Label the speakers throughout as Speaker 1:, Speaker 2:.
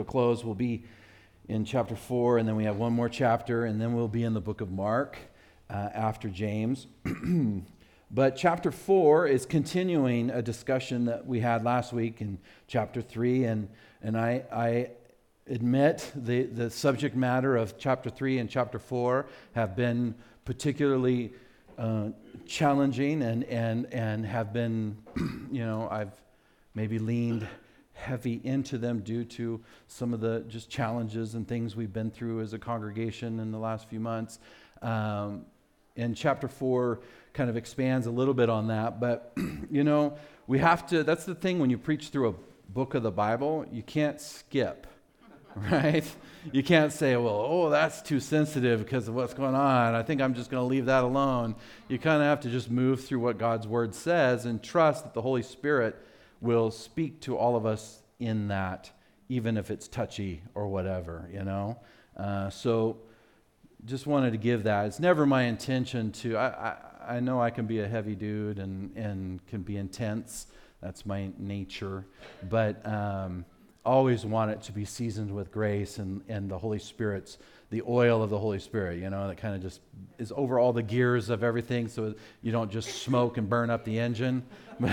Speaker 1: Close. We'll be in chapter 4, and then we have one more chapter, and then we'll be in the book of Mark after James. But chapter 4 is continuing a discussion that we had last week in chapter 3, and I admit the subject matter of chapter 3 and chapter 4 have been particularly challenging and have been, I've maybe leaned heavy into them due to some of the just challenges and things we've been through as a congregation in the last few months. And chapter 4 kind of expands a little bit on that, but we have to, that's the thing when you preach through a book of the Bible, you can't skip, right? You can't say, that's too sensitive because of what's going on. I think I'm just going to leave that alone. You kind of have to just move through what God's word says and trust that the Holy Spirit will speak to all of us in that, even if it's touchy or whatever, So just wanted to give that. It's never my intention to, I know I can be a heavy dude and can be intense. That's my nature. But always want it to be seasoned with grace and the Holy Spirit's, the oil of the Holy Spirit, that kind of just is over all the gears of everything so you don't just smoke and burn up the engine,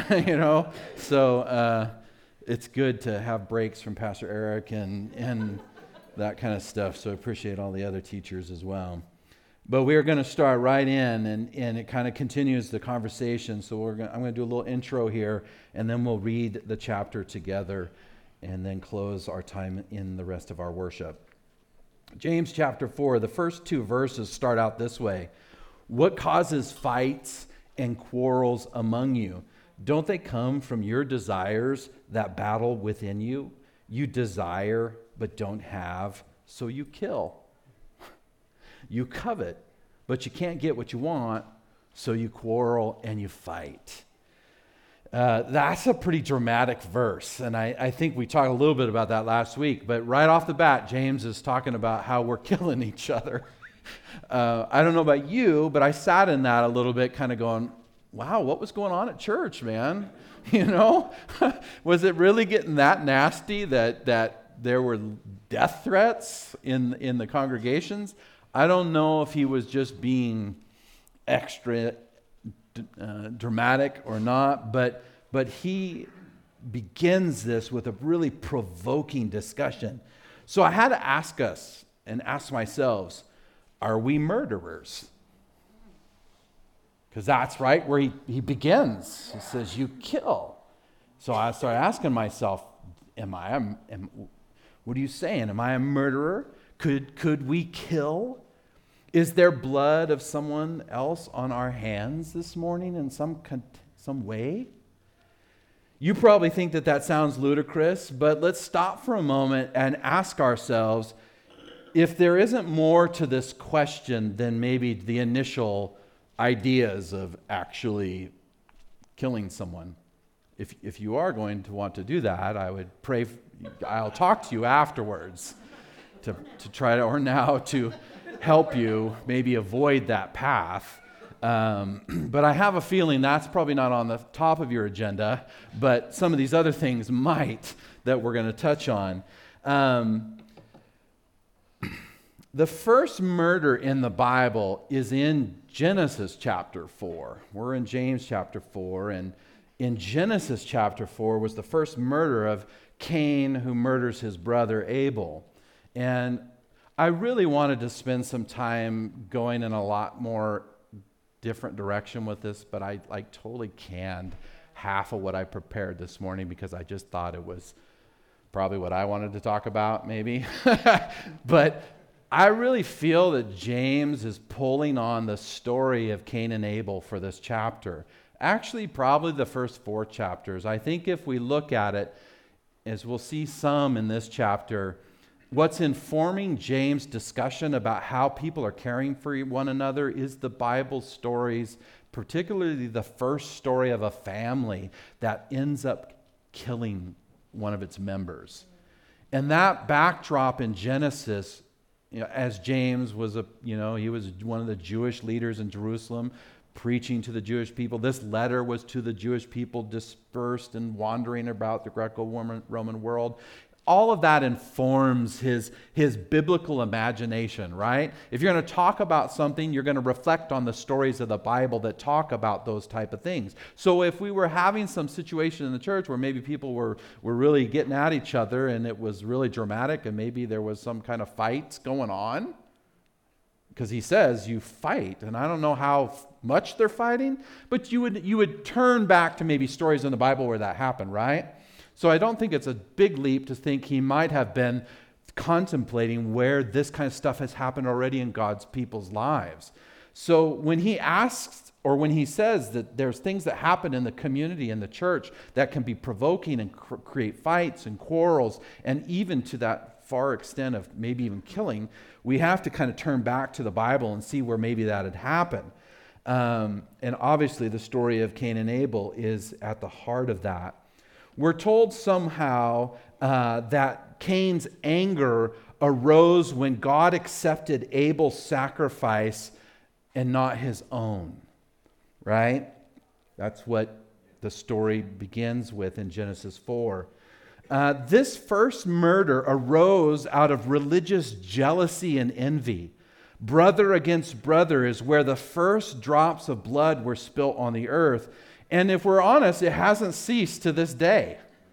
Speaker 1: So it's good to have breaks from Pastor Eric and that kind of stuff, so I appreciate all the other teachers as well. But we're going to start right in, and it kind of continues the conversation, so I'm going to do a little intro here, and then we'll read the chapter together, and then close our time in the rest of our worship. James chapter 4, the first two verses start out this way. What causes fights and quarrels among you? Don't they come from your desires that battle within you? You desire but don't have, so you kill. You covet, but you can't get what you want, so you quarrel and you fight. That's a pretty dramatic verse, and I think we talked a little bit about that last week, but right off the bat, James is talking about how we're killing each other. I don't know about you, but I sat in that a little bit kind of going, wow, what was going on at church, man? Was it really getting that nasty that there were death threats in the congregations? I don't know if he was just being extra dramatic or not, but he begins this with a really provoking discussion. So I had to ask us and ask myself, are we murderers? Because that's right where he begins. He says, you kill. So I started asking myself, what are you saying? Am I a murderer? Could we kill? Is there blood of someone else on our hands this morning in some way? You probably think that sounds ludicrous, but let's stop for a moment and ask ourselves if there isn't more to this question than maybe the initial ideas of actually killing someone. If you are going to want to do that, I would pray. I'll talk to you afterwards to try to, or now to help you maybe avoid that path. But I have a feeling that's probably not on the top of your agenda, but some of these other things might that we're going to touch on. The first murder in the Bible is in Genesis chapter 4. We're in James chapter 4, and in Genesis chapter 4 was the first murder of Cain, who murders his brother Abel. And I really wanted to spend some time going in a lot more different direction with this, but I totally canned half of what I prepared this morning because I just thought it was probably what I wanted to talk about, maybe. But I really feel that James is pulling on the story of Cain and Abel for this chapter. Actually, probably the first 4 chapters. I think if we look at it, as we'll see some in this chapter, what's informing James' discussion about how people are caring for one another is the Bible stories, particularly the first story of a family that ends up killing one of its members. And that backdrop in Genesis, as James was he was one of the Jewish leaders in Jerusalem, preaching to the Jewish people. This letter was to the Jewish people dispersed and wandering about the Greco-Roman world. all of that informs his biblical imagination, right? If you're going to talk about something, you're going to reflect on the stories of the Bible that talk about those type of things. So if we were having some situation in the church where maybe people were really getting at each other and it was really dramatic and maybe there was some kind of fights going on, because he says you fight, and I don't know how much they're fighting, but you would turn back to maybe stories in the Bible where that happened, right? So I don't think it's a big leap to think he might have been contemplating where this kind of stuff has happened already in God's people's lives. So when he asks, or when he says that there's things that happen in the community, in the church, that can be provoking and create fights and quarrels, and even to that far extent of maybe even killing, we have to kind of turn back to the Bible and see where maybe that had happened. And obviously the story of Cain and Abel is at the heart of that. We're told somehow that Cain's anger arose when God accepted Abel's sacrifice and not his own, right? That's what the story begins with in Genesis 4. This first murder arose out of religious jealousy and envy. Brother against brother is where the first drops of blood were spilt on the earth. And if we're honest, it hasn't ceased to this day.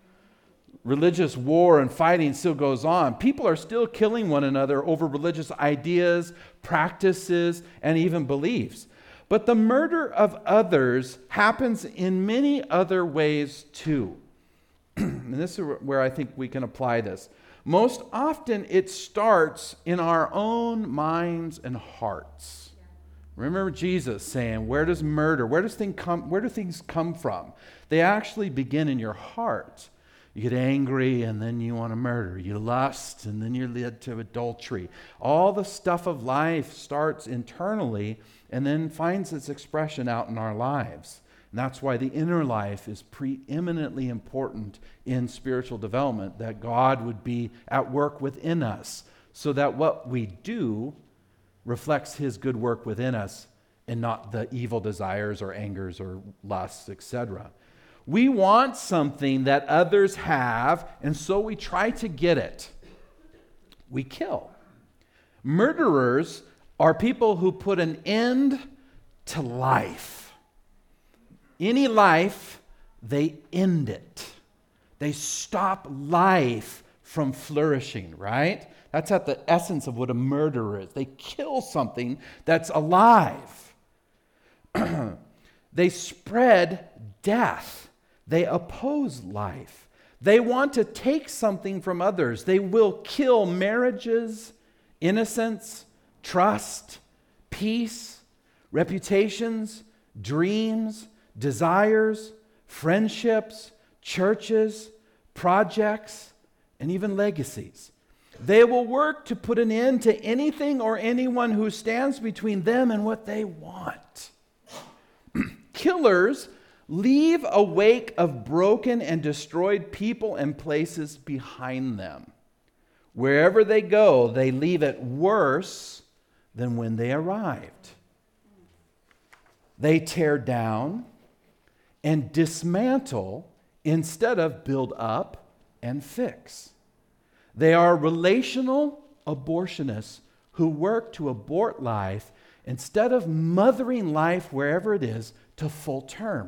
Speaker 1: Religious war and fighting still goes on. People are still killing one another over religious ideas, practices, and even beliefs. But the murder of others happens in many other ways too. And this is where I think we can apply this. Most often it starts in our own minds and hearts. Remember Jesus saying, where do things come from? They actually begin in your heart. You get angry and then you want to murder. You lust and then you're led to adultery. All the stuff of life starts internally and then finds its expression out in our lives. And that's why the inner life is preeminently important in spiritual development, that God would be at work within us so that what we do reflects his good work within us and not the evil desires or angers or lusts, etc. We want something that others have, and so we try to get it. We kill. Murderers are people who put an end to life. Any life, they end it. They stop life from flourishing, right? That's at the essence of what a murderer is. They kill something that's alive. They spread death. They oppose life. They want to take something from others. They will kill marriages, innocence, trust, peace, reputations, dreams, desires, friendships, churches, projects, and even legacies. They will work to put an end to anything or anyone who stands between them and what they want. Killers leave a wake of broken and destroyed people and places behind them. Wherever they go, they leave it worse than when they arrived. They tear down and dismantle instead of build up and fix. They are relational abortionists who work to abort life instead of mothering life wherever it is to full term.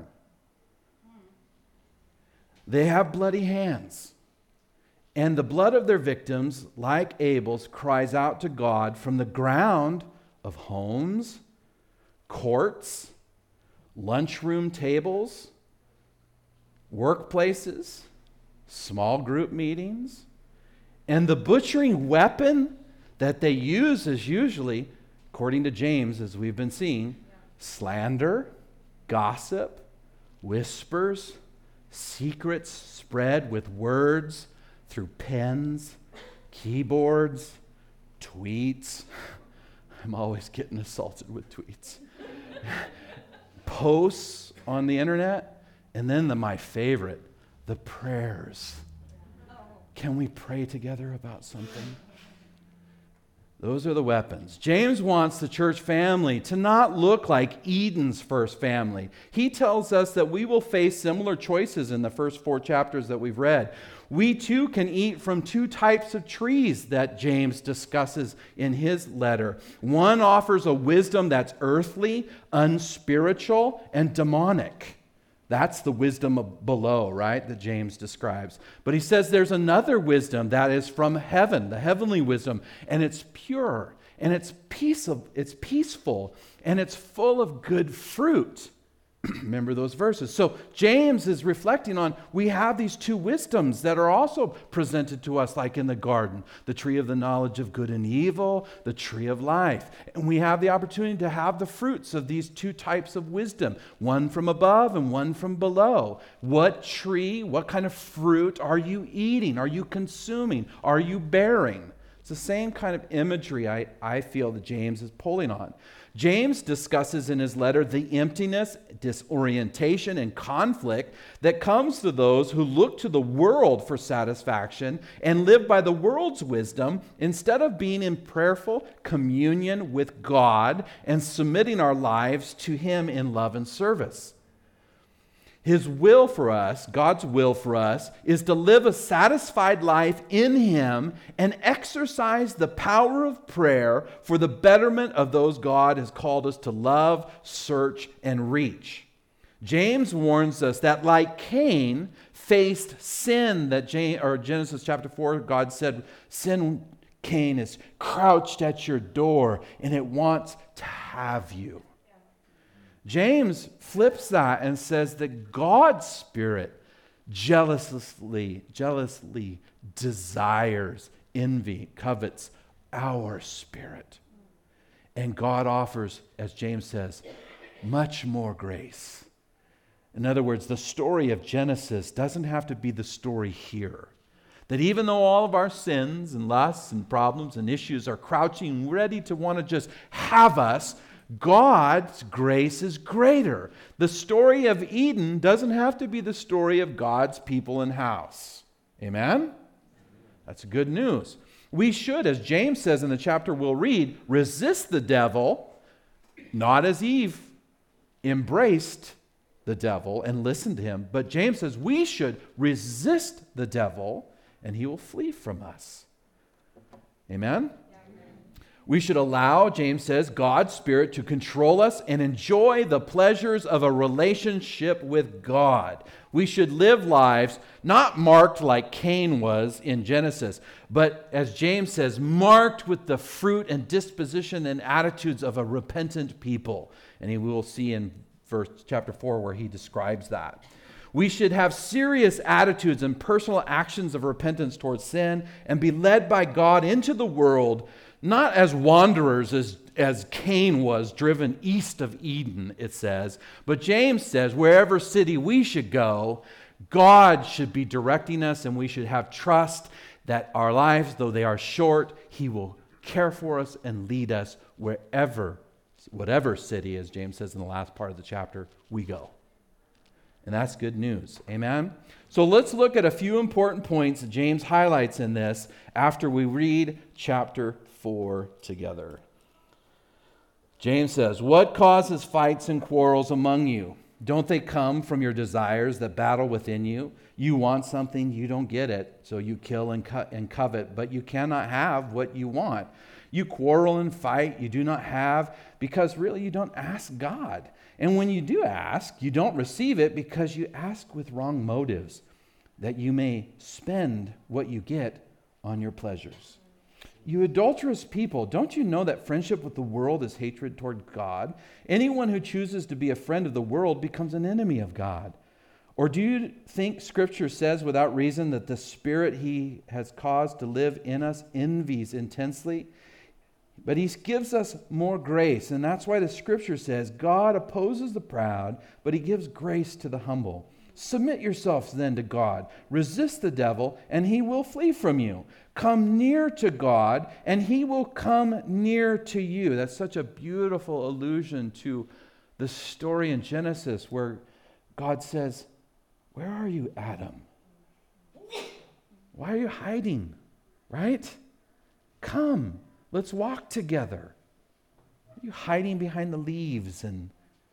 Speaker 1: They have bloody hands, and the blood of their victims, like Abel's, cries out to God from the ground of homes, courts, lunchroom tables, workplaces, small group meetings. And the butchering weapon that they use is usually, according to James, as we've been seeing, slander, gossip, whispers, secrets spread with words through pens, keyboards, tweets. I'm always getting assaulted with tweets. Posts on the internet, and then my favorite, the prayers. Can we pray together about something? Those are the weapons. James wants the church family to not look like Eden's first family. He tells us that we will face similar choices in the first 4 chapters that we've read. We too can eat from 2 types of trees that James discusses in his letter. One offers a wisdom that's earthly, unspiritual, and demonic. That's the wisdom of below, right, that James describes. But he says there's another wisdom that is from heaven, the heavenly wisdom, and it's pure, and it's peaceful, and it's full of good fruit. Remember those verses. So James is reflecting on, we have these 2 wisdoms that are also presented to us like in the garden. The tree of the knowledge of good and evil, the tree of life. And we have the opportunity to have the fruits of these 2 types of wisdom. One from above and one from below. What tree, what kind of fruit are you eating? Are you consuming? Are you bearing? It's the same kind of imagery I feel that James is pulling on. James discusses in his letter the emptiness, disorientation, and conflict that comes to those who look to the world for satisfaction and live by the world's wisdom instead of being in prayerful communion with God and submitting our lives to Him in love and service. His will for us, God's will for us, is to live a satisfied life in Him and exercise the power of prayer for the betterment of those God has called us to love, search, and reach. James warns us that like Cain faced sin, Genesis chapter 4, God said, sin, Cain, is crouched at your door and it wants to have you. James flips that and says that God's Spirit jealously desires, covets our spirit. And God offers, as James says, much more grace. In other words, the story of Genesis doesn't have to be the story here. That even though all of our sins and lusts and problems and issues are crouching ready to want to just have us, God's grace is greater. The story of Eden doesn't have to be the story of God's people and house. Amen? That's good news. We should, as James says in the chapter we'll read, resist the devil, not as Eve embraced the devil and listened to him, but James says we should resist the devil and he will flee from us. Amen? We should allow, James says, God's Spirit to control us and enjoy the pleasures of a relationship with God. We should live lives not marked like Cain was in Genesis, but as James says, marked with the fruit and disposition and attitudes of a repentant people. And we will see in chapter 4 where he describes that. We should have serious attitudes and personal actions of repentance towards sin and be led by God into the world, not as wanderers as Cain was, driven east of Eden, it says. But James says wherever city we should go, God should be directing us, and we should have trust that our lives, though they are short, He will care for us and lead us whatever city, as James says in the last part of the chapter, we go. And that's good news. Amen? So let's look at a few important points that James highlights in this after we read chapter 4 together. James says, "What causes fights and quarrels among you? Don't they come from your desires that battle within you? You want something, you don't get it, so you kill and covet, but you cannot have what you want. You quarrel and fight, you do not have, because really you don't ask God. And when you do ask, you don't receive it because you ask with wrong motives, that you may spend what you get on your pleasures. You adulterous people, don't you know that friendship with the world is hatred toward God? Anyone who chooses to be a friend of the world becomes an enemy of God. Or do you think Scripture says without reason that the Spirit He has caused to live in us envies intensely? But He gives us more grace, and that's why the Scripture says God opposes the proud, but He gives grace to the humble. Submit yourselves then to God. Resist the devil, and he will flee from you. Come near to God, and He will come near to you." That's such a beautiful allusion to the story in Genesis where God says, "Where are you, Adam? Why are you hiding? Right? Come. Let's walk together. Are you hiding behind the leaves? And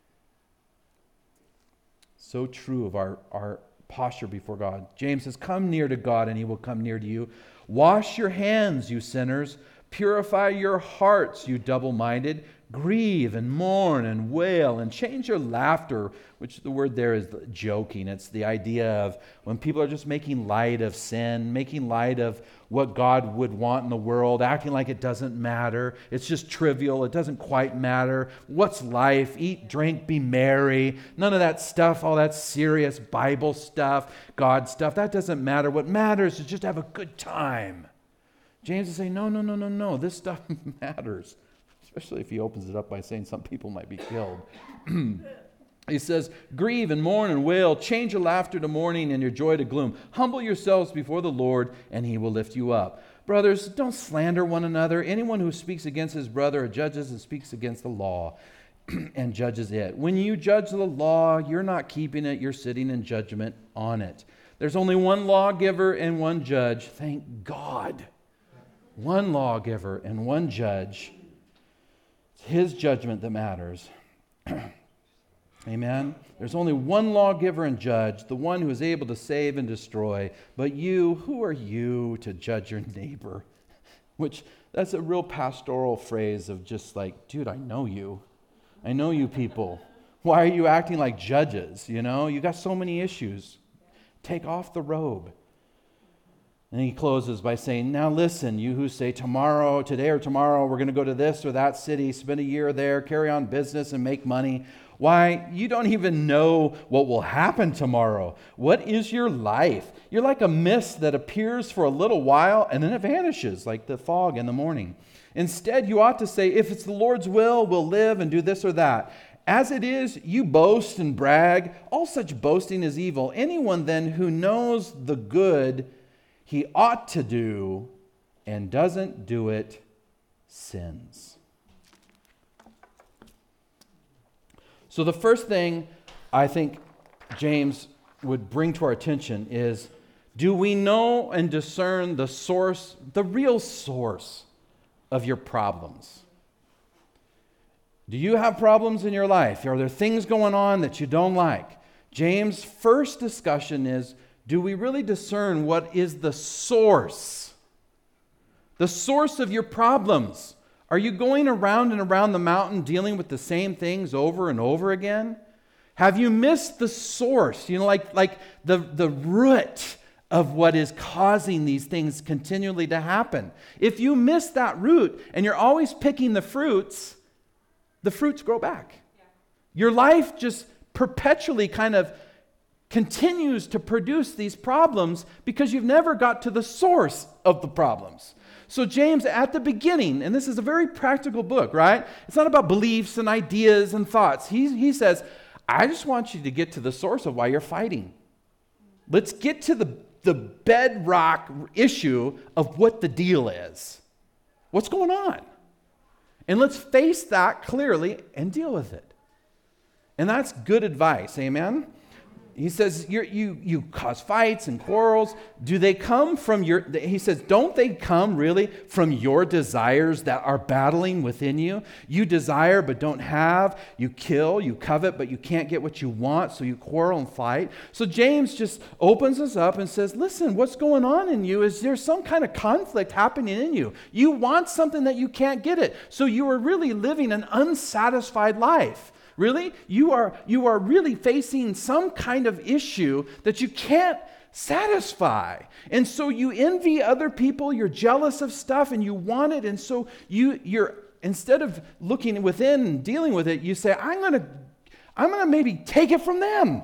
Speaker 1: so true of our posture before God. James says, come near to God and he will come near to you. Wash your hands, you sinners. Purify your hearts, you double-minded. Grieve and mourn and wail and change your laughter, which the word there is joking. It's the idea of when people are just making light of sin, making light of what God would want in the world, acting like it doesn't matter. It's just trivial. It doesn't quite matter. What's life? Eat, drink, be merry. None of that stuff, all that serious Bible stuff, God stuff, that doesn't matter. What matters is just have a good time. James is saying, no. This stuff matters. Especially if he opens it up by saying some people might be killed. He says, grieve and mourn and wail. Change your laughter to mourning and your joy to gloom. Humble yourselves before the Lord, and he will lift you up. Brothers, don't slander one another. Anyone who speaks against his brother or judges and speaks against the law and judges it. When you judge the law, you're not keeping it. You're sitting in judgment on it. There's only one lawgiver and one judge. Thank God. One lawgiver and one judge. His judgment that matters. Amen? There's only one lawgiver and judge, the one who is able to save and destroy. But you, who are you to judge your neighbor? Which, that's a real pastoral phrase of just like, dude, I know you. I know you people. Why are you acting like judges? You know, you got so many issues. Take off the robe. And he closes by saying, now listen, you who say today or tomorrow, we're going to go to this or that city, spend a year there, carry on business and make money. Why, you don't even know what will happen tomorrow. What is your life? You're like a mist that appears for a little while and then it vanishes like the fog in the morning. Instead, you ought to say, if it's the Lord's will, we'll live and do this or that. As it is, you boast and brag. All such boasting is evil. Anyone then who knows the good he ought to do and doesn't do it sins. So the first thing I think James would bring to our attention is, do we know and discern the source, the real source of your problems? Do you have problems in your life? Are there things going on that you don't like? James' first discussion is, do we really discern what is the source? The source of your problems. Are you going around and around the mountain dealing with the same things over and over again? Have you missed the source? You know, like the root of what is causing these things continually to happen. If you miss that root and you're always picking the fruits grow back. Yeah. Your life just perpetually kind of continues to produce these problems because you've never got to the source of the problems. So James, at the beginning, and this is a very practical book, right? It's not about beliefs and ideas and thoughts. He says, I just want you to get to the source of why you're fighting. Let's get to the bedrock issue of what the deal is. What's going on? And let's face that clearly and deal with it. And that's good advice, amen? He says, you cause fights and quarrels. Do they come from he says, don't they come really from your desires that are battling within you? You desire but don't have. You kill, you covet, but you can't get what you want, so you quarrel and fight. So James just opens us up and says, listen, what's going on in you is there's some kind of conflict happening in you. You want something that you can't get it. So you are really living an unsatisfied life. Really? You are really facing some kind of issue that you can't satisfy. And so you envy other people, you're jealous of stuff and you want it, and so you're instead of looking within and dealing with it, you say, I'm gonna maybe take it from them.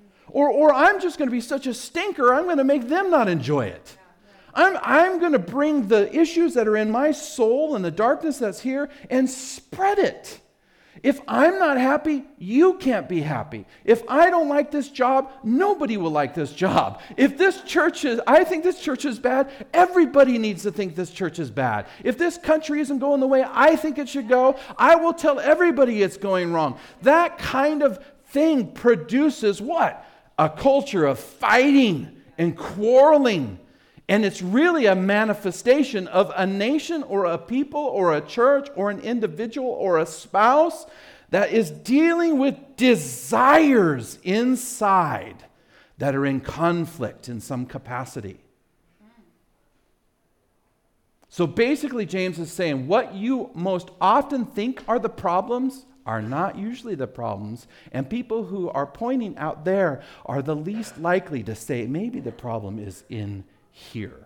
Speaker 1: Or I'm just gonna be such a stinker, I'm gonna make them not enjoy it. I'm going to bring the issues that are in my soul and the darkness that's here and spread it. If I'm not happy, you can't be happy. If I don't like this job, nobody will like this job. If I think this church is bad, everybody needs to think this church is bad. If this country isn't going the way I think it should go, I will tell everybody it's going wrong. That kind of thing produces what? A culture of fighting and quarreling And it's really a manifestation of a nation or a people or a church or an individual or a spouse that is dealing with desires inside that are in conflict in some capacity. So basically, James is saying what you most often think are the problems are not usually the problems, and people who are pointing out there are the least likely to say maybe the problem is in here.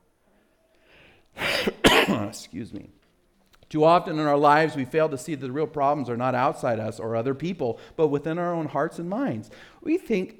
Speaker 1: Excuse me. Too often in our lives, we fail to see that the real problems are not outside us or other people, but within our own hearts and minds. We think,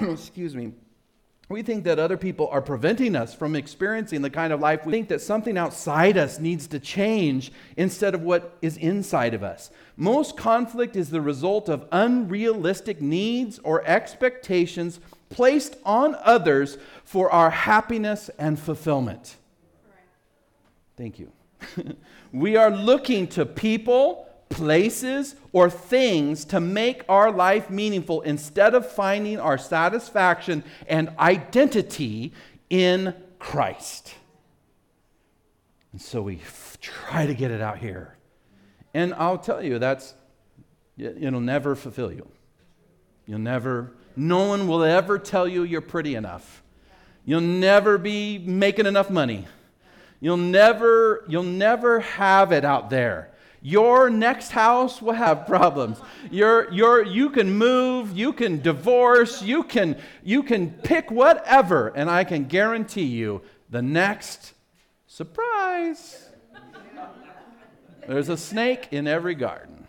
Speaker 1: we think that other people are preventing us from experiencing the kind of life we think that something outside us needs to change instead of what is inside of us. Most conflict is the result of unrealistic needs or expectations placed on others for our happiness and fulfillment. Thank you. We are looking to people, places, or things to make our life meaningful instead of finding our satisfaction and identity in Christ. And so we try to get it out here. And I'll tell you, it'll never fulfill you. No one will ever tell you you're pretty enough. You'll never be making enough money. You'll never have it out there. Your next house will have problems. You can move, you can divorce, you can pick whatever, and I can guarantee you the next surprise. There's a snake in every garden.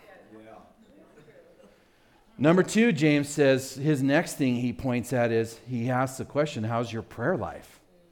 Speaker 1: Number 2, James says his next thing he points at is he asks the question, how's your prayer life?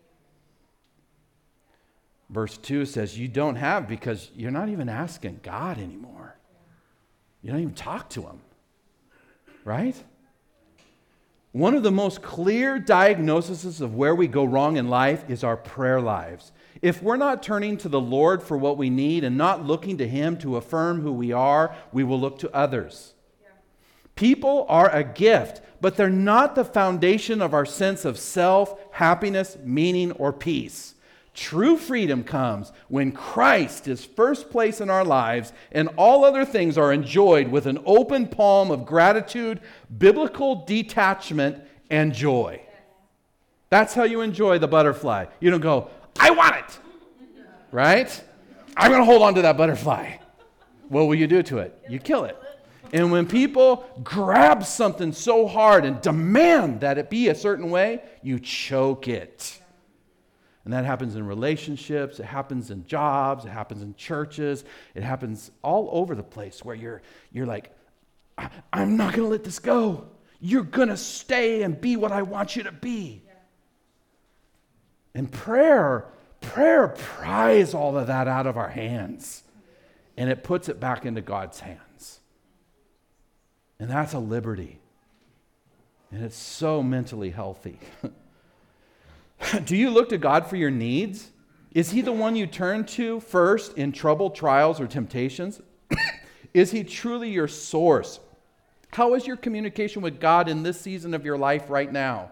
Speaker 1: Verse 2 says, you don't have because you're not even asking God anymore. You don't even talk to Him. Right? One of the most clear diagnoses of where we go wrong in life is our prayer lives. If we're not turning to the Lord for what we need and not looking to Him to affirm who we are, we will look to others. People are a gift, but they're not the foundation of our sense of self, happiness, meaning, or peace. True freedom comes when Christ is first place in our lives and all other things are enjoyed with an open palm of gratitude, biblical detachment, and joy. That's how you enjoy the butterfly. You don't go, I want it, right? I'm going to hold on to that butterfly. What will you do to it? You kill it. And when people grab something so hard and demand that it be a certain way, you choke it. And that happens in relationships, it happens in jobs, it happens in churches, it happens all over the place where you're like, I'm not going to let this go. You're going to stay and be what I want you to be. Yeah. And prayer pries all of that out of our hands, and it puts it back into God's hands. And that's a liberty. And it's so mentally healthy. Do you look to God for your needs? Is He the one you turn to first in trouble, trials, or temptations? Is He truly your source? How is your communication with God in this season of your life right now?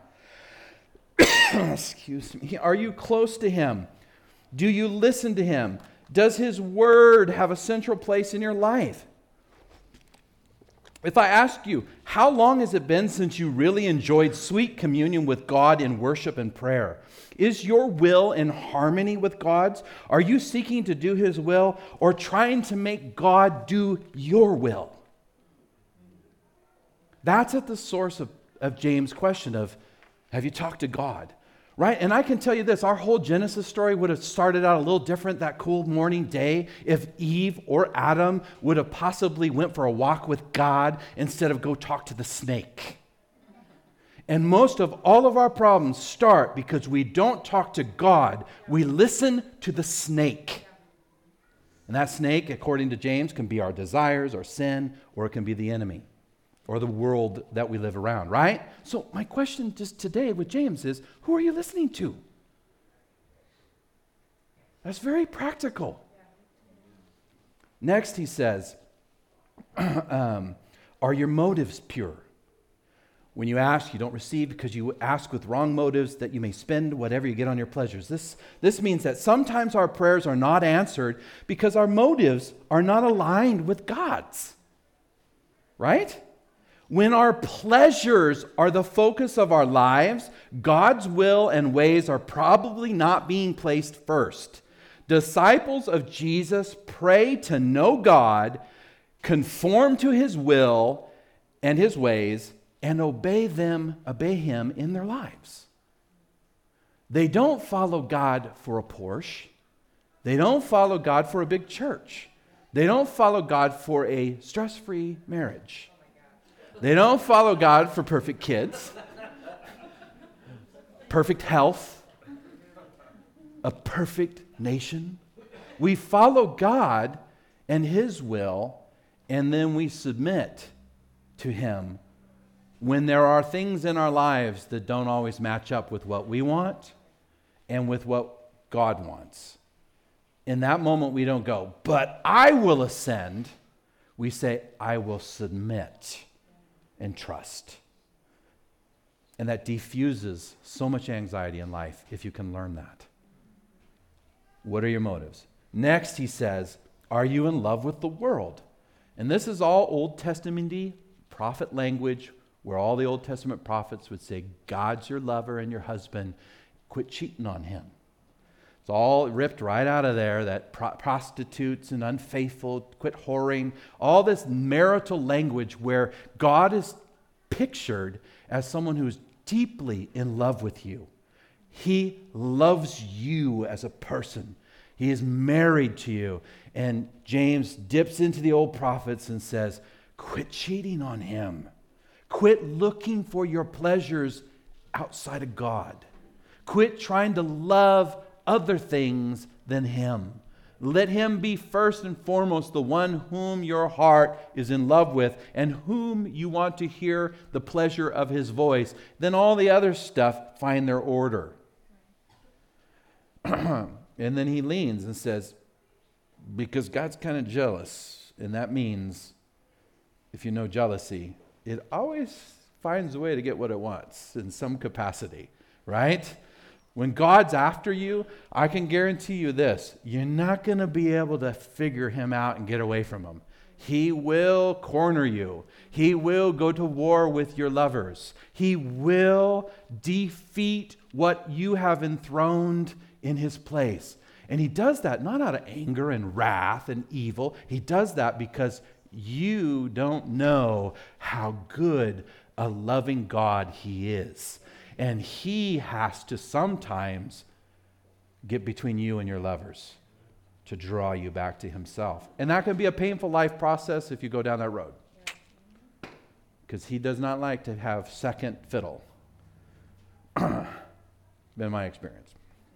Speaker 1: Excuse me. Are you close to Him? Do you listen to Him? Does His Word have a central place in your life? If I ask you, how long has it been since you really enjoyed sweet communion with God in worship and prayer? Is your will in harmony with God's? Are you seeking to do His will or trying to make God do your will? That's at the source of James' question of, have you talked to God? Right? And I can tell you this, our whole Genesis story would have started out a little different that cool morning day if Eve or Adam would have possibly went for a walk with God instead of go talk to the snake. And most of all of our problems start because we don't talk to God. We listen to the snake. And that snake, according to James, can be our desires or sin, or it can be the enemy or the world that we live around, right? So my question just today with James is, who are you listening to? That's very practical. Next, he says, are your motives pure? When you ask, you don't receive because you ask with wrong motives, that you may spend whatever you get on your pleasures. This means that sometimes our prayers are not answered because our motives are not aligned with God's. Right? When our pleasures are the focus of our lives, God's will and ways are probably not being placed first. Disciples of Jesus pray to know God, conform to His will and His ways, and obey Him in their lives. They don't follow God for a Porsche. They don't follow God for a big church. They don't follow God for a stress-free marriage. They don't follow God for perfect kids, perfect health, a perfect nation. We follow God and His will, and then we submit to Him when there are things in our lives that don't always match up with what we want and with what God wants. In that moment, we don't go, but I will ascend. We say, I will submit and trust. And that diffuses so much anxiety in life if you can learn that. What are your motives? Next, he says, are you in love with the world? And this is all Old Testament-y prophet language, where all the Old Testament prophets would say, God's your lover and your husband. Quit cheating on Him. It's all ripped right out of there, that prostitutes and unfaithful, quit whoring. All this marital language where God is pictured as someone who is deeply in love with you. He loves you as a person. He is married to you. And James dips into the old prophets and says, quit cheating on Him. Quit looking for your pleasures outside of God. Quit trying to love other things than Him. Let Him be first and foremost the one whom your heart is in love with and whom you want to hear the pleasure of His voice. Then all the other stuff find their order. And then he leans and says, because God's kind of jealous, and that means, if you know jealousy, it always finds a way to get what it wants in some capacity, right? When God's after you, I can guarantee you this, you're not going to be able to figure Him out and get away from Him. He will corner you. He will go to war with your lovers. He will defeat what you have enthroned in His place. And He does that not out of anger and wrath and evil. He does that because you don't know how good a loving God He is. And He has to sometimes get between you and your lovers to draw you back to Himself. And that can be a painful life process if you go down that road. Because He does not like to have second fiddle. Been my experience.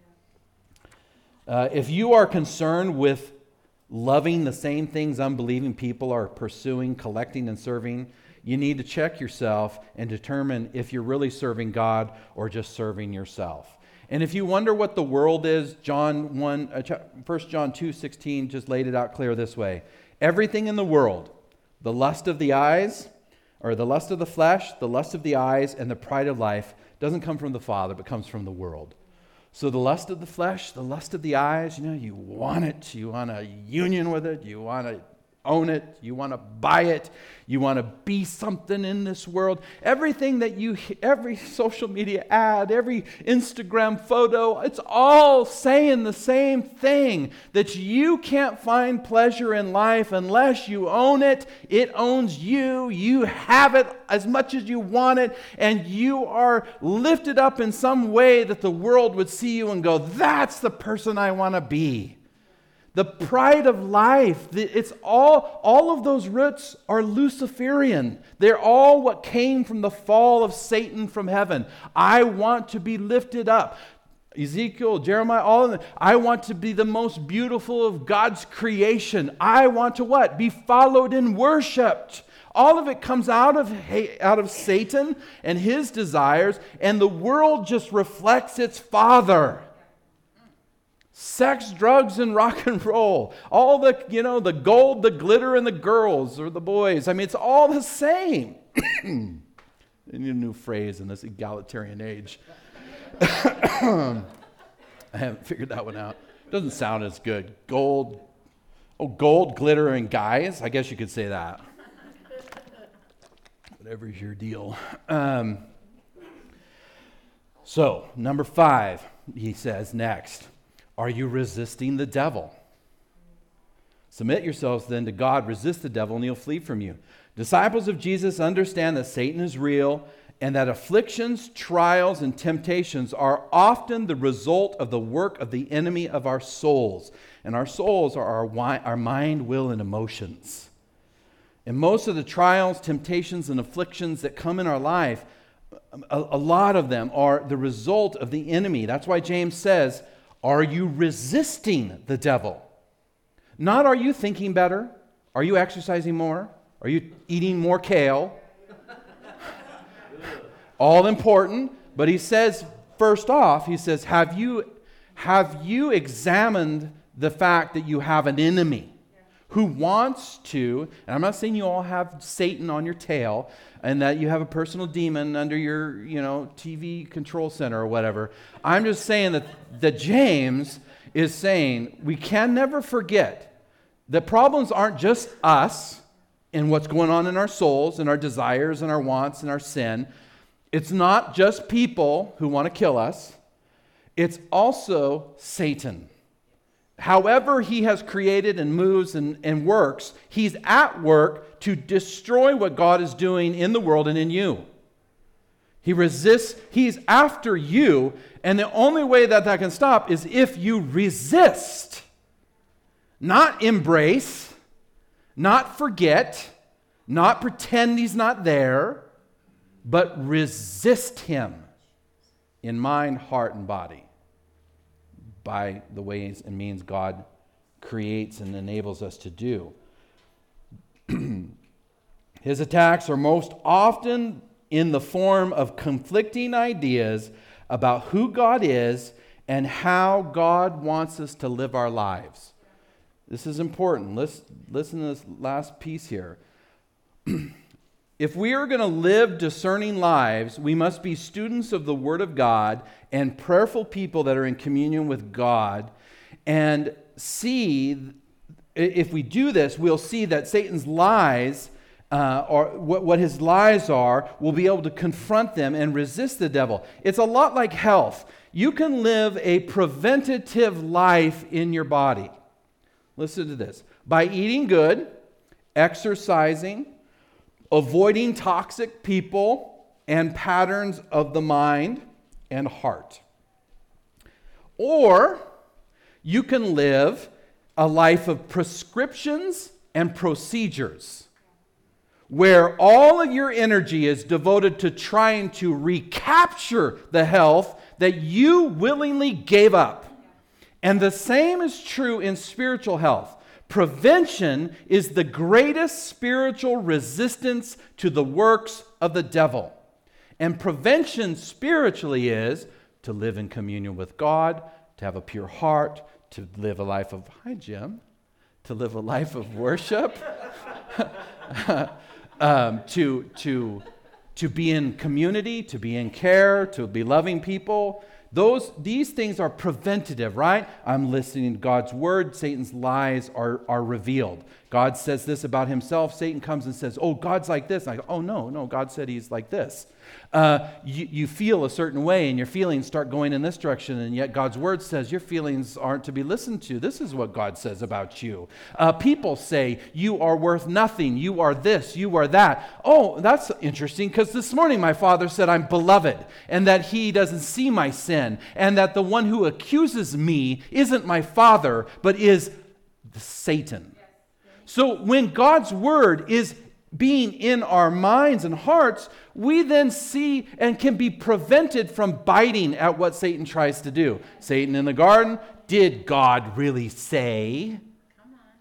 Speaker 1: If you are concerned with loving the same things unbelieving people are pursuing, collecting, and serving, you need to check yourself and determine if you're really serving God or just serving yourself. And if you wonder what the world is, 1 John 2:16 just laid it out clear this way. Everything in the world, the lust of the eyes, or the lust of the flesh, the lust of the eyes, and the pride of life doesn't come from the Father, but comes from the world. So the lust of the flesh, the lust of the eyes, you want it. You want a union with it. You want to own it. You want to buy it. You want to be something in this world. Everything that every social media ad, every Instagram photo, it's all saying the same thing, that you can't find pleasure in life unless you own it. It owns you. You have it as much as you want it, and you are lifted up in some way that the world would see you and go, that's the person I want to be. The pride of life, it's all of those roots are Luciferian. They're all what came from the fall of Satan from heaven. I want to be lifted up. Ezekiel, Jeremiah, all of them. I want to be the most beautiful of God's creation. I want to what? Be followed and worshipped. All of it comes out of Satan and his desires, and the world just reflects its father. Sex, drugs, and rock and roll. All the gold, the glitter, and the girls or the boys. I mean, it's all the same. I need a new phrase in this egalitarian age. I haven't figured that one out. Doesn't sound as good. Gold, glitter, and guys. I guess you could say that. Whatever's your deal. So, number 5, he says next, are you resisting the devil? Submit yourselves then to God, resist the devil, and he'll flee from you. Disciples of Jesus understand that Satan is real and that afflictions, trials, and temptations are often the result of the work of the enemy of our souls. And our souls are our mind, will, and emotions. And most of the trials, temptations, and afflictions that come in our life, a lot of them are the result of the enemy. That's why James says, are you resisting the devil? Not are you thinking better? Are you exercising more? Are you eating more kale? All important. But he says, first off, he says, have you examined the fact that you have an enemy who wants to, and I'm not saying you all have Satan on your tail and that you have a personal demon under your, TV control center or whatever. I'm just saying that James is saying we can never forget that problems aren't just us and what's going on in our souls and our desires and our wants and our sin. It's not just people who want to kill us. It's also Satan. However he has created and moves and works, he's at work to destroy what God is doing in the world and in you. He resists, he's after you, and the only way that can stop is if you resist. Not embrace, not forget, not pretend he's not there, but resist him in mind, heart, and body by the ways and means God creates and enables us to do. His attacks are most often in the form of conflicting ideas about who God is and how God wants us to live our lives. This is important. Listen to this last piece here. If we are going to live discerning lives, we must be students of the Word of God and prayerful people that are in communion with God. And see, if we do this, we'll see that Satan's lies, or what his lies are, we'll be able to confront them and resist the devil. It's a lot like health. You can live a preventative life in your body. Listen to this. By eating good, exercising, avoiding toxic people and patterns of the mind and heart. Or you can live a life of prescriptions and procedures where all of your energy is devoted to trying to recapture the health that you willingly gave up. And the same is true in spiritual health. Prevention is the greatest spiritual resistance to the works of the devil. And prevention spiritually is to live in communion with God, to have a pure heart, to live a life of, hi Jim, to live a life of worship, to be in community, to be in care, to be loving people. These things are preventative, right? I'm listening to God's word. Satan's lies are revealed. God says this about himself. Satan comes and says, oh, God's like this. And I go, oh, no, God said he's like this. You feel a certain way and your feelings start going in this direction, and yet God's word says your feelings aren't to be listened to. This is what God says about you. People say you are worth nothing. You are this, you are that. Oh, that's interesting, because this morning my father said I'm beloved and that he doesn't see my sin and that the one who accuses me isn't my father but is Satan. So when God's word is being in our minds and hearts, we then see and can be prevented from biting at what Satan tries to do. Satan in the garden, did God really say?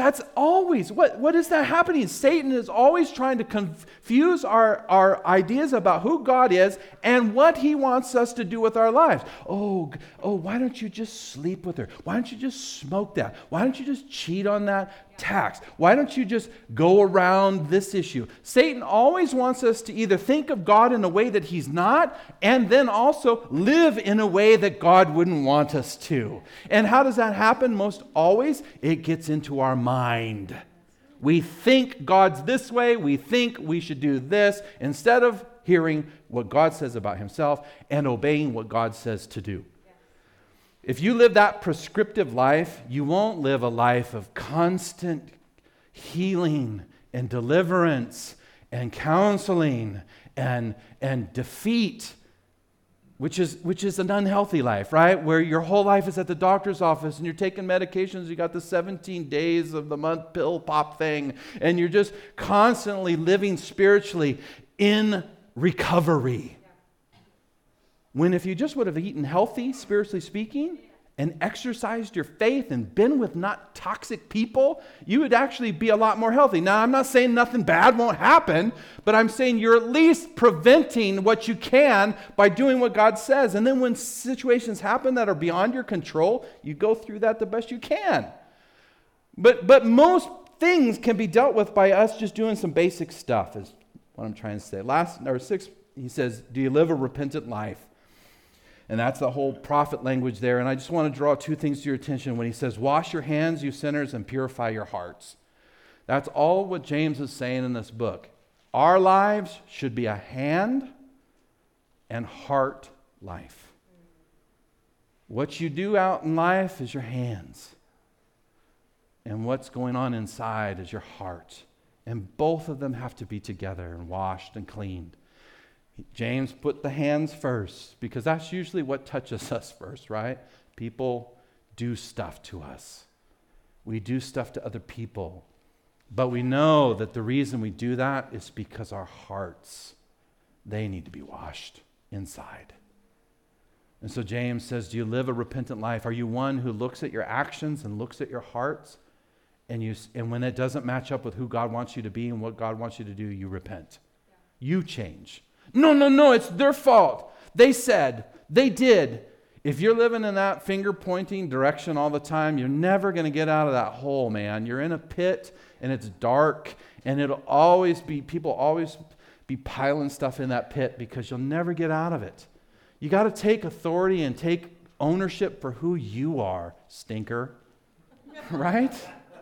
Speaker 1: That's always, what is that happening? Satan is always trying to confuse our ideas about who God is and what he wants us to do with our lives. Oh, why don't you just sleep with her? Why don't you just smoke that? Why don't you just cheat on that tax? Why don't you just go around this issue? Satan always wants us to either think of God in a way that he's not, and then also live in a way that God wouldn't want us to. And how does that happen? Most always, it gets into our mind. We think God's this way. We think we should do this instead of hearing what God says about himself and obeying what God says to do. If you live that prescriptive life, you won't live a life of constant healing and deliverance and counseling and defeat, which is an unhealthy life, right? Where your whole life is at the doctor's office and you're taking medications, you got the 17 days of the month pill pop thing, and you're just constantly living spiritually in recovery. When if you just would have eaten healthy, spiritually speaking, and exercised your faith and been with not toxic people, you would actually be a lot more healthy. Now, I'm not saying nothing bad won't happen, but I'm saying you're at least preventing what you can by doing what God says. And then when situations happen that are beyond your control, you go through that the best you can. But most things can be dealt with by us just doing some basic stuff, is what I'm trying to say. Six, he says, do you live a repentant life? And that's the whole prophet language there. And I just want to draw two things to your attention when he says, wash your hands, you sinners, and purify your hearts. That's all what James is saying in this book. Our lives should be a hand and heart life. What you do out in life is your hands. And what's going on inside is your heart. And both of them have to be together and washed and cleaned. James put the hands first because that's usually what touches us first, right? People do stuff to us. We do stuff to other people. But we know that the reason we do that is because our hearts, they need to be washed inside. And so James says, do you live a repentant life? Are you one who looks at your actions and looks at your hearts? And when it doesn't match up with who God wants you to be and what God wants you to do, you repent. Yeah. You change. No, it's their fault. They said, they did. If you're living in that finger-pointing direction all the time, you're never going to get out of that hole, man. You're in a pit, and it's dark, and people always be piling stuff in that pit because you'll never get out of it. You got to take authority and take ownership for who you are, stinker. Right?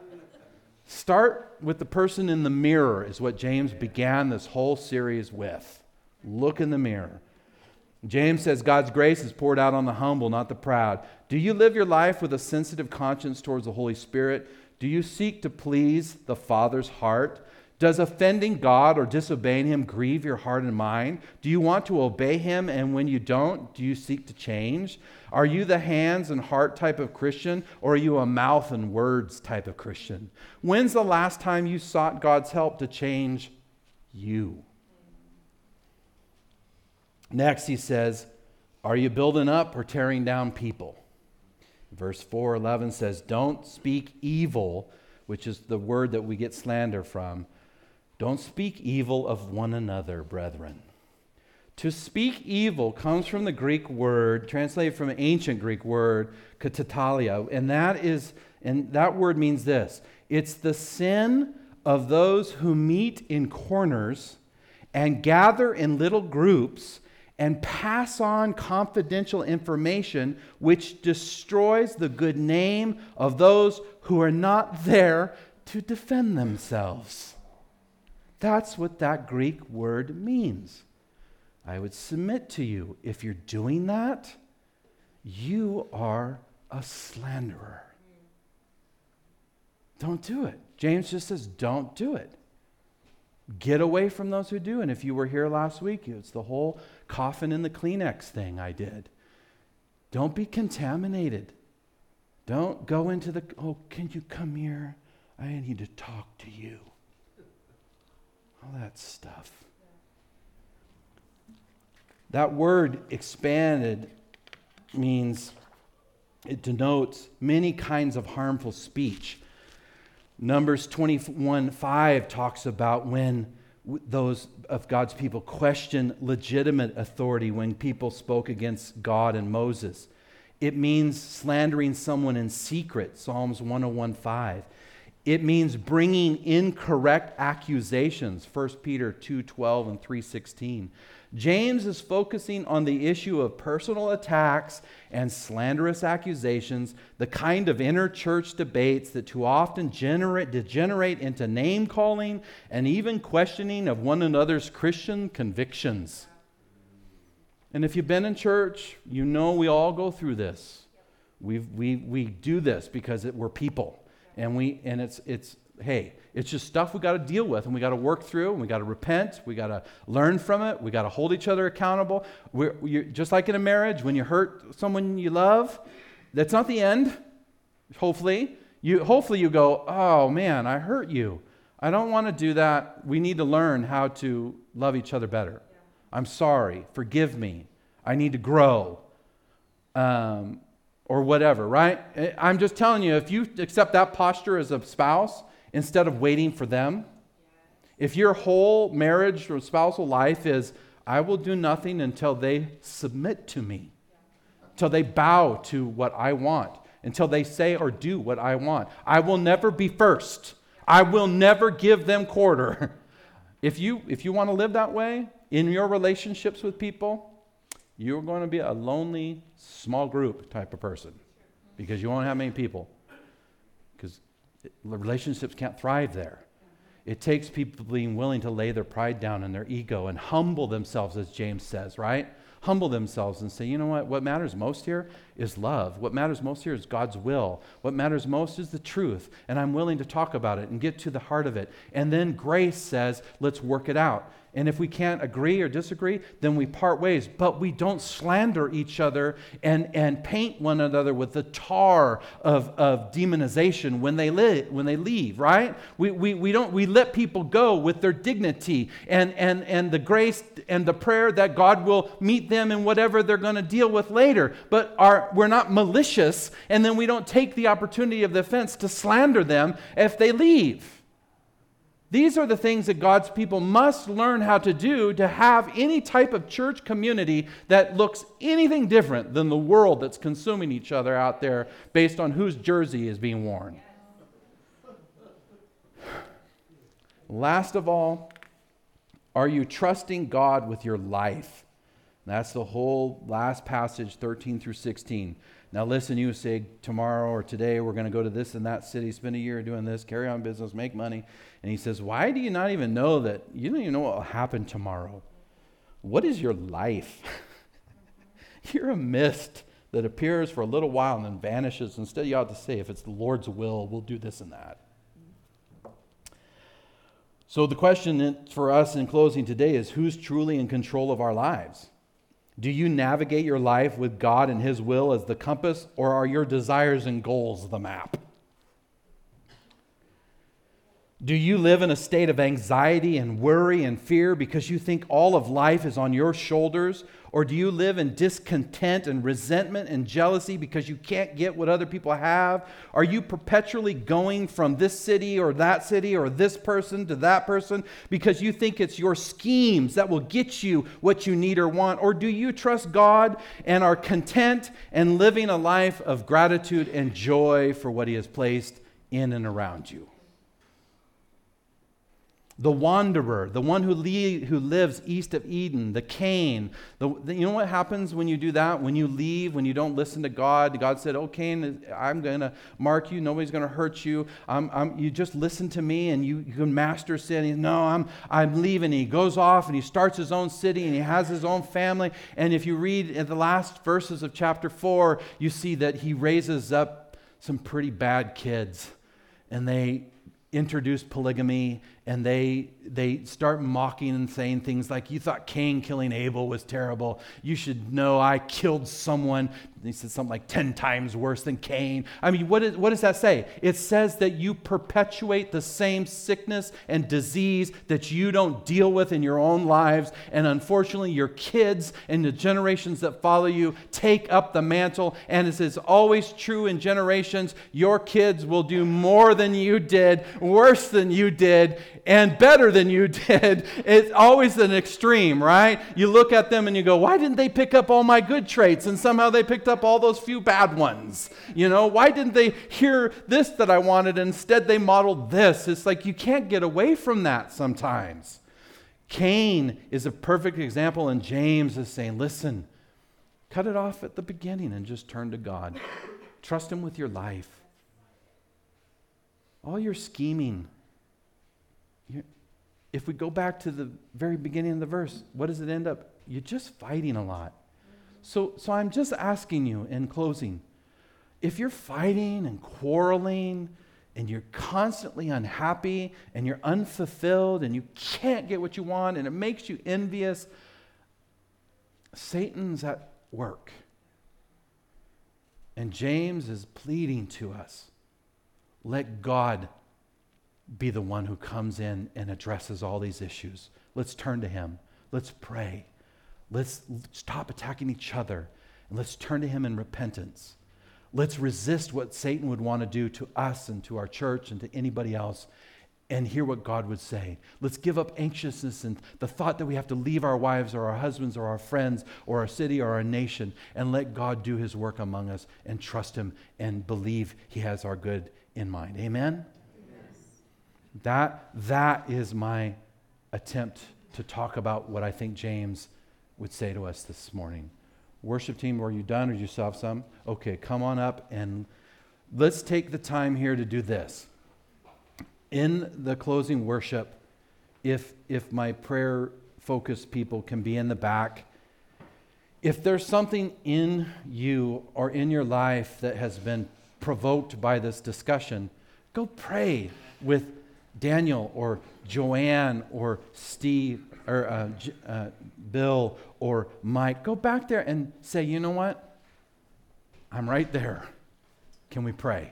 Speaker 1: Start with the person in the mirror is what James began this whole series with. Look in the mirror. James says God's grace is poured out on the humble, not the proud. Do you live your life with a sensitive conscience towards the Holy Spirit? Do you seek to please the Father's heart? Does offending God or disobeying Him grieve your heart and mind? Do you want to obey Him, and when you don't, do you seek to change? Are you the hands and heart type of Christian, or are you a mouth and words type of Christian? When's the last time you sought God's help to change you? Next, he says, are you building up or tearing down people? Verse 4:11 says, don't speak evil, which is the word that we get slander from. Don't speak evil of one another, brethren. To speak evil comes from the Greek word, translated from an ancient Greek word, katatalia, and that word means this. It's the sin of those who meet in corners and gather in little groups and pass on confidential information which destroys the good name of those who are not there to defend themselves. That's what that Greek word means. I would submit to you, if you're doing that, you are a slanderer. Don't do it. James just says, don't do it. Get away from those who do. And if you were here last week, it's the whole coffin in the Kleenex thing I did. Don't be contaminated. Don't go into can you come here? I need to talk to you. All that stuff. That word expanded means it denotes many kinds of harmful speech. Numbers 21:5 talks about when those of God's people question legitimate authority when people spoke against God and Moses. It means slandering someone in secret, Psalms 101:5. It means bringing incorrect accusations, 1 Peter 2:12 and 3:16. James is focusing on the issue of personal attacks and slanderous accusations, the kind of inner church debates that too often degenerate into name-calling and even questioning of one another's Christian convictions. And if you've been in church, you know we all go through this. We do this because we're people. And it's just stuff we got to deal with, and we got to work through, and we got to repent, we got to learn from it, we got to hold each other accountable. Just like in a marriage, when you hurt someone you love, that's not the end. Hopefully you go, oh man, I hurt you. I don't want to do that. We need to learn how to love each other better. I'm sorry. Forgive me. I need to grow. Or whatever, right? I'm just telling you, if you accept that posture as a spouse instead of waiting for them, if your whole marriage or spousal life is, I will do nothing until they submit to me, until they bow to what I want, until they say or do what I want. I will never be first. I will never give them quarter. If you want to live that way in your relationships with people, you're going to be a lonely, small group type of person because you won't have many people. Because relationships can't thrive there. It takes people being willing to lay their pride down and their ego and humble themselves, as James says, right? Humble themselves and say, you know what? What matters most here is love. What matters most here is God's will. What matters most is the truth. And I'm willing to talk about it and get to the heart of it. And then grace says, let's work it out. And if we can't agree or disagree, then we part ways. But we don't slander each other and paint one another with the tar of demonization when they leave, right? We let people go with their dignity and the grace and the prayer that God will meet them in whatever they're going to deal with later. But we're not malicious, and then we don't take the opportunity of the offense to slander them if they leave. These are the things that God's people must learn how to do to have any type of church community that looks anything different than the world that's consuming each other out there based on whose jersey is being worn. Last of all, are you trusting God with your life? That's the whole last passage, 13 through 16. Now listen, you say tomorrow or today we're going to go to this and that city, spend a year doing this, carry on business, make money. And he says, why do you not even know that? You don't even know what will happen tomorrow. What is your life? You're a mist that appears for a little while and then vanishes. Instead, you ought to say, if it's the Lord's will, we'll do this and that. So the question for us in closing today is, who's truly in control of our lives? Do you navigate your life with God and His will as the compass, or are your desires and goals the map? Do you live in a state of anxiety and worry and fear because you think all of life is on your shoulders? Or do you live in discontent and resentment and jealousy because you can't get what other people have? Are you perpetually going from this city or this person to that person because you think it's your schemes that will get you what you need or want? Or do you trust God and are content and living a life of gratitude and joy for what He has placed in and around you? The wanderer, the one who lives east of Eden, the Cain. You know what happens when you do that? When you leave, when you don't listen to God. God said, oh, Cain, I'm going to mark you. Nobody's going to hurt you. You just listen to me and you can master sin. No, I'm leaving. He goes off and he starts his own city and he has his own family. And if you read in the last verses of chapter 4, you see that he raises up some pretty bad kids. And they introduce polygamy, and they start mocking and saying things like, you thought Cain killing Abel was terrible. You should know I killed someone. He said something like 10 times worse than Cain. I mean, what does that say? It says that you perpetuate the same sickness and disease that you don't deal with in your own lives. And unfortunately, your kids and the generations that follow you take up the mantle. And as is always true in generations, your kids will do more than you did, worse than you did, and better than you did. It's always an extreme, right? You look at them and you go, why didn't they pick up all my good traits? And somehow they picked up all those few bad ones. Why didn't they hear this that I wanted? Instead, they modeled this. It's like you can't get away from that sometimes. Cain is a perfect example, and James is saying, listen, cut it off at the beginning and just turn to God. Trust Him with your life. All your scheming. If we go back to the very beginning of the verse, what does it end up? You're just fighting a lot. So I'm just asking you in closing, if you're fighting and quarreling and you're constantly unhappy and you're unfulfilled and you can't get what you want and it makes you envious, Satan's at work. And James is pleading to us, let God be the one who comes in and addresses all these issues. Let's turn to Him. Let's pray. Let's stop attacking each other, and let's turn to Him in repentance. Let's resist what Satan would want to do to us and to our church and to anybody else, and hear what God would say. Let's give up anxiousness and the thought that we have to leave our wives or our husbands or our friends or our city or our nation, and let God do His work among us and trust Him and believe He has our good in mind. Amen? Yes. That is my attempt to talk about what I think James would say to us this morning. Worship team, were you done or do you still have some? Okay, come on up and let's take the time here to do this. In the closing worship, if my prayer focused people can be in the back, if there's something in you or in your life that has been provoked by this discussion, go pray with Daniel or Joanne or Steve or Bill or Mike. Go back there and say, you know what? I'm right there. Can we pray?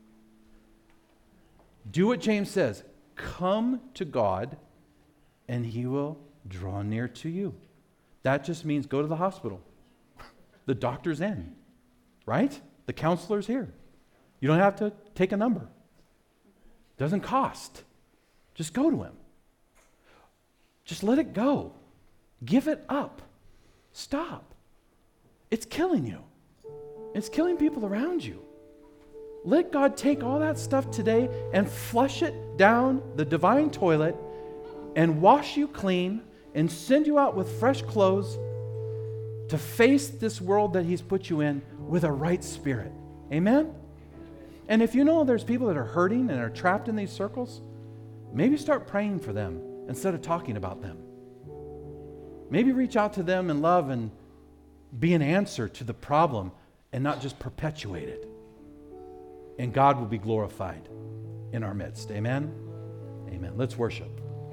Speaker 1: Do what James says. Come to God and He will draw near to you. That just means go to the hospital. The doctor's in, right? The counselor's here. You don't have to take a number. Doesn't cost. Just go to Him. Just let it go. Give it up. Stop. It's killing you. It's killing people around you. Let God take all that stuff today and flush it down the divine toilet and wash you clean and send you out with fresh clothes to face this world that He's put you in with a right spirit. Amen? And if you know there's people that are hurting and are trapped in these circles, maybe start praying for them instead of talking about them. Maybe reach out to them in love and be an answer to the problem and not just perpetuate it. And God will be glorified in our midst. Amen? Amen. Let's worship.